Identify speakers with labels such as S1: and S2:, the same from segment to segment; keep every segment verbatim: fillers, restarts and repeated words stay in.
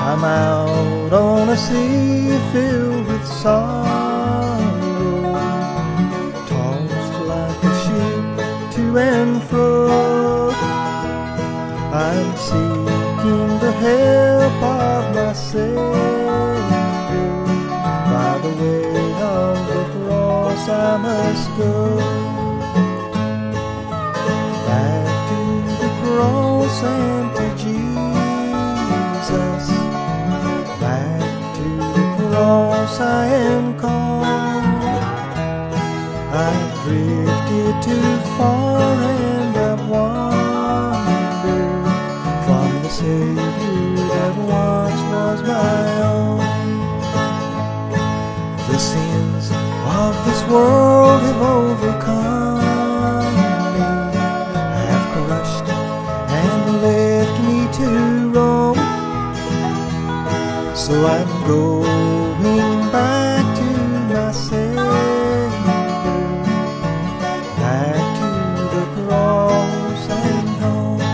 S1: I'm out on a sea filled with sorrow, tossed like a ship to and fro. I'm seeking the help of my Savior. By the way of the cross I must go. Back to the cross and to Jesus. Back to the cross I am called. I've drifted too far and I've wandered from the Savior that once was my own. The sins of this world have overcome me, have crushed and left me to roam. So I'm going back to my Savior, back to the cross and home.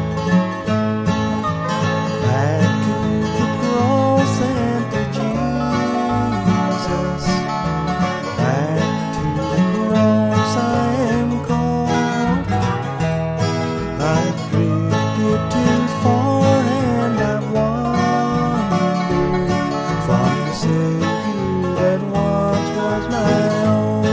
S1: Back to the cross and to Jesus. Back to the cross I am called. I've drifted too far and I've wandered from the Savior that once was my own.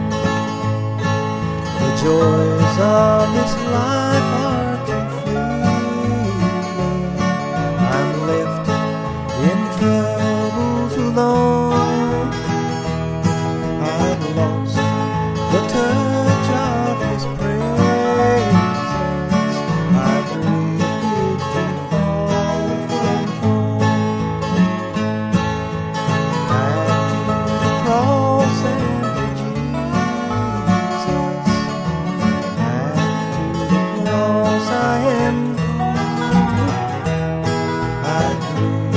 S1: The joys of this life are too fleeting. I'm left in troubles alone. I've lost the touch of His presence. I've drifted too far from home. Back to the cross and to Jesus. Back to the cross I am called. I